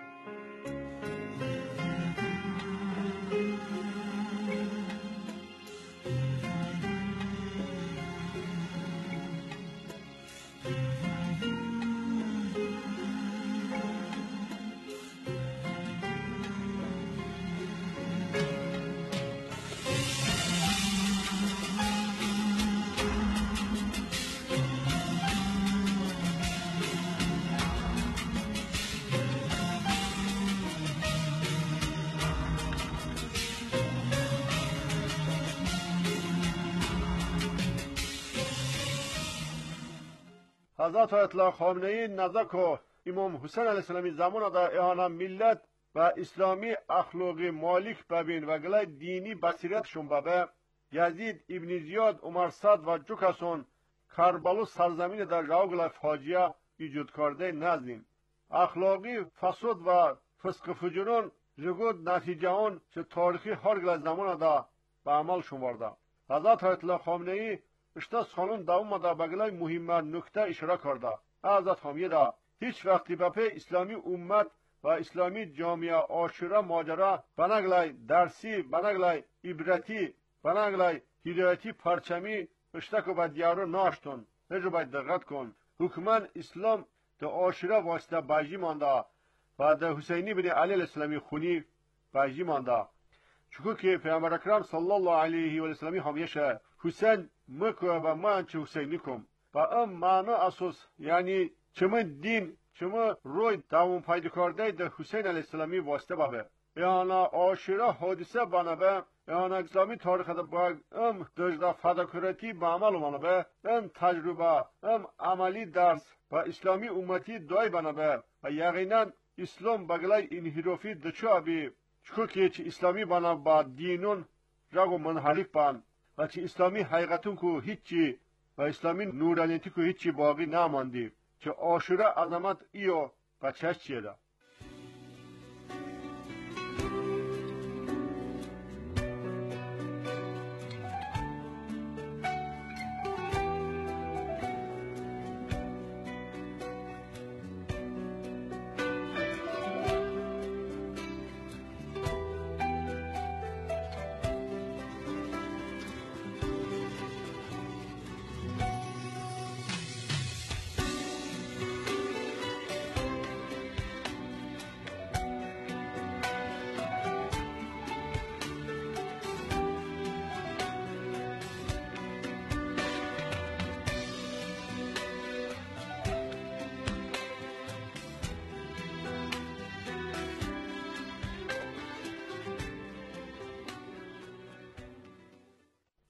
حضرت آیت الله خامنه ای نظر که امام حسین علیه السلامی زمان در اعانه ملت و اسلامی اخلاقی مالک ببین و گلای دینی بصیرتشون ببه یزید ابن زیاد عمر صد و جو کسون کربلو سرزمین در جاو گلای فاجعه ایجاد کرده نزدین اخلاقی فساد و فسق فجرون جگود نتیجه اون چه تاریخی هر گلای زمان در به عمل شمارده حضرت آیت الله خامنه ای اشتاز خانون دوم دا بگلای مهم نکته اشاره کرده حضرت خامنه دا هیچ وقتی بپی اسلامی امت و اسلامی جامعه آشوره ماجرا بنگلای درسی بنگلای عبرتی بنگلای هدایتی پرچمی اشتاکو با دیارو ناشتون نجو باید دقت کن حکمان اسلام دا آشوره واسطه باجی مانده و دا حسینی بن علی الاسلامی خونی باجی مانده چکو که پیامبر اکرم صلی الله علیه و السلامی همیشه حسین مکو و من چه حسینی کم و ام معنا اساس یعنی چمه دین چمه روی دوام پیدا کرده در حسین علیه السلامی واسطه بابه یانا آشوره حادثه بانبه یانا اسلامی تاریخ دا باگ ام دجده فداکارتی با عمل بانبه ام تجربه ام عملی درس و اسلامی امتی دای بانبه و یقینا اسلام بگلای انحرافی دچو ابی چکو که چه اسلامی بنا با دینون رگو منحرف بان و چه اسلامی حقیقتون که هیچی و اسلامی نورانیتی که هیچی باقی نماندی چه آشوره عظمت ایو و چه چیه دا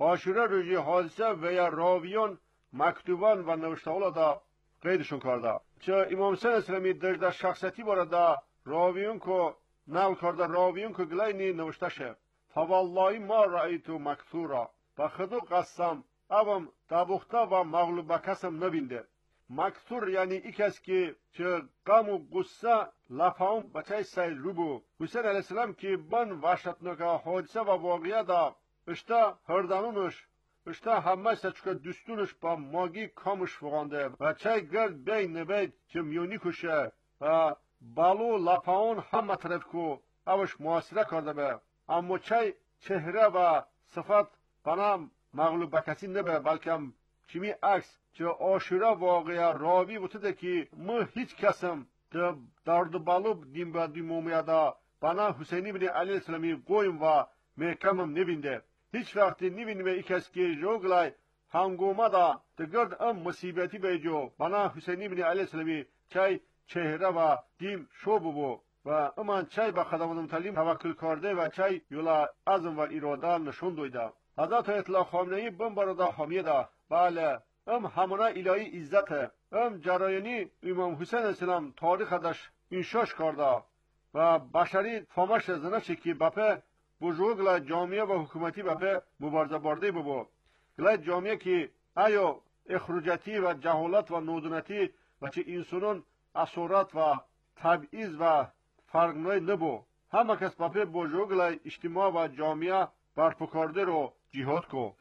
آشوره روزی حادثه و یا راویان مکتوبان و نوشته دا قیدشون کرده. چه امام حسین اسلامی در شخصیتی بارده راویون که نقل کرده راویون که گلینی نوشته شه فوالله ما رأیتو مکثورا با خودو قسم اوم دبخته و مغلوب کسم نبینده. مکثور یعنی ای کس که چه غم و غصه لفاون بچه سیل رو بو. حسین علیه السلام که بن وحشتناک حادثه و واقعه دا اشتا هردانونش اشتا همه سچکه دستونش با ماگی کامش فغانده و چه گرد بین بید که میونی کشه و بالو لپاون همه طرف کو اوش معاصره کرده به اما چه چهره و صفت بنا مغلوب کسی نبه بلکه چمی عکس چه آشوره واقعه راوی بوده که ما هیچ کسم درد بالو دیم با دیم مومیده بنا حسینی بن علی اسلامی قویم و محکمم نبینده. هیچ وقتی نبینیم ای کس که جوگلای هنگومه دا دگرد ام مصیبتی بیجو بنا حسینی بن علی اسلامی چای چهره و دیم شوبو بو و امان چای با خداوند تعلیم توکل کرده و چای یولا عزم و اراده نشون دویده. حضرت اطلاع خامنه‌ای بم برده حامیده. بله ام همونه الهی عزته. ام جرایانی امام حسین اسلام تاریخ دش انشاش کرده و بشری فامش زنه که بپه بزرگ جامعه و حکومتی بپه مبارزه برده ببو. گلای جامعه که آیا اخراجاتی و جهالت و نودنتی و چه انسانون اسارت و تبعیض و فرقنای نبو. همه کس بپه بزرگ اجتماع و جامعه برپا کرده رو جهاد کو.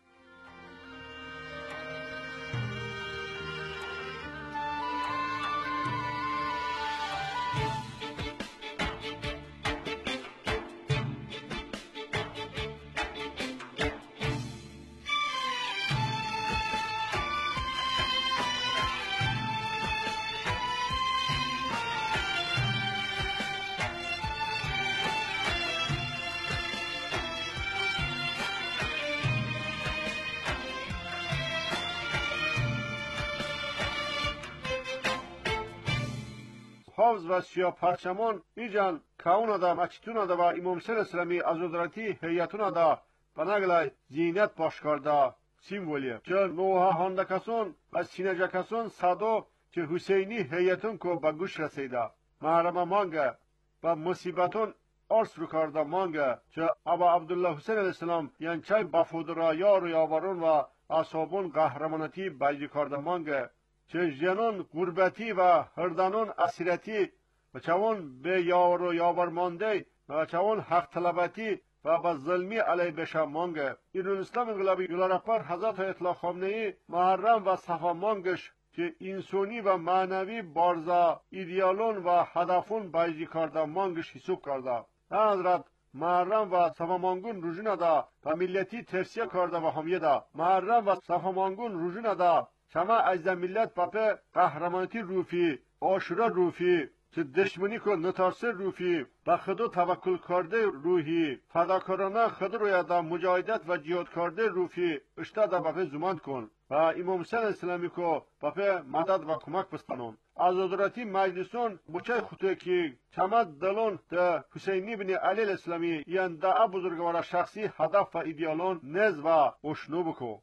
حافظ و سیاه پرچمان ایجان کاون دا مچتون دا و امام حسین اسلامی از حضرتی هیئتون دا بناگلای زینت باش کرده سیمبولی چه نوها هاندکسون و سینجکسون صدو چه حسینی هیئتون کو به گوش رسیده محرم مانگه و مصیبتون ارس رو کرده مانگه چه ابا عبدالله حسین علیه السلام یعنی چه بفودرا یار و یاورون و اصابون قهرمانتی بیجی کرده مانگه چه جنون غربتی و هردانون اسیرتی و چون به یار و یاور مانده و چون حق طلبتی و با ظلمی علیه بشه مانگه ایران اسلام انقلابی یولارپر حضرت اطلاع خامنه‌ای محرم و صفا مانگش که انسانی و معنوی بارزا ایدیالون و هدفون بیجی کرده مانگش حساب کرده. حضرت محرم و صفا مانگون روژونه دا و ملیتی ترسیه کرده و حمیه دا محرم و صفا مانگون روژونه دا شما از ملت پاپه قهرمانتی روفی آشورا روفی چه دشمنی که نتارسه روفی به خدا توکل کرده روحی فداکارانه خود روی دا مجاهدت و جهاد کرده روفی اشتا دا پاپه زمان کن و امام حسین اسلامی که پاپه مدد و کمک بستنون از حضرتی مجلسون بچه خطوه که چمد دلون دا حسینی بن علی الاسلامی یعنی دا بزرگوار شخصی هدف و ایدیالون نز و اشنو بکو.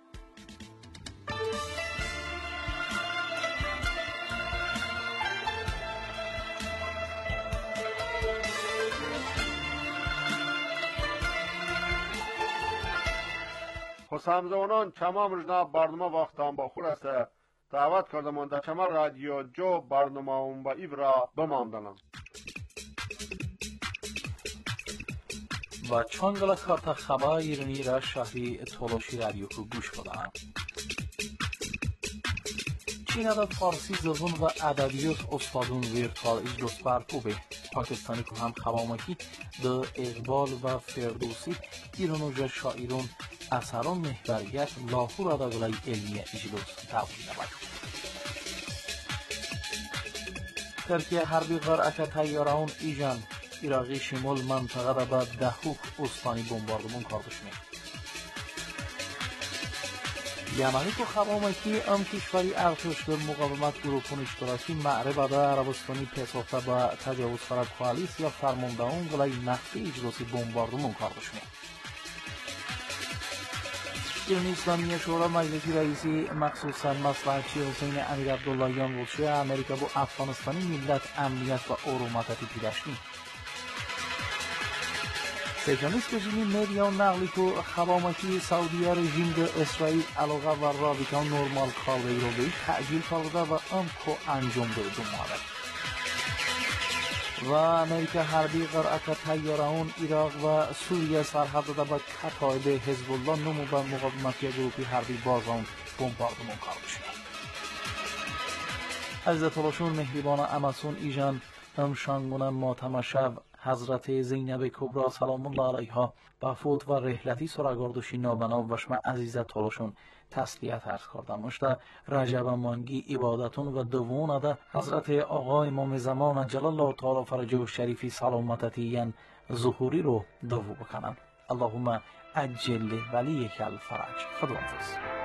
همزمانان چمام رجنا برنامه وقتان با خور است دعوت کردمان در چمام رادیو جو برنامه اون با ایبرا بماندنم و چانگل کارت خبر ایرانی را شهری تولوشی رادیو کو گوش بدم چین دا فارسی زبان و ادبیات استادون ویرتال اجلس برکوبه پاکستانی که هم خبامکی دا اقبال و فردوسی ایران و شاعرون اثران محوریت لاهور اداگلای علمی اجلس تاویل نبود. ترکیه حربی غرعت تیاران ایجان عراقی شمال منطقه را به دهوک استانی بمباردمان کردش می. یمنی که خبامکی ام کشوری ارتش در مقاومت گروهان اشتراکی معربه در عربستانی پسافته به تجاوز فرد خوالیس یا فرماندهان گلای نقطه اجلاسی بمباردمان کردش می. جمهوری اسلامی شورا مجلسی رئیسی مخصوصا maslahatchi حسین امیر عبداللهیان bo'lsa, Amerika bu Afg'onistonning millat amniyat va o'rumati tepidashdi. سیشانیست رژیمی مدیا نقلی کو خبامکی سعودیه رژیم به اسرائیل علاقه و رابطه نرمال کاری رو به تعجیل کرده و ام کو انجام داده مارد. و امریکا حربی قرعت تیاران عراق و سوریه سرحد داده به کتایب حزب الله نمو به مقاومتی گروهی حربی بازان بمباردمان کرده. عزیز طلاشون مهربان امسون ایجان ام شانگونه ماتم شب حضرت زینب کبرا سلام الله علیها با فوت و رحلتی سراغردوشی نابنا و شما عزیز طلاشون تسلیت عرض کردم. مشتا رجب مانگی عبادتون و دوون ده حضرت آقا امام زمان جل الله تعالی فرجه شریفی سلامتتی ظهوری رو دو بکنن. اللهم عجل ولی کل فرج. خدا حافظ.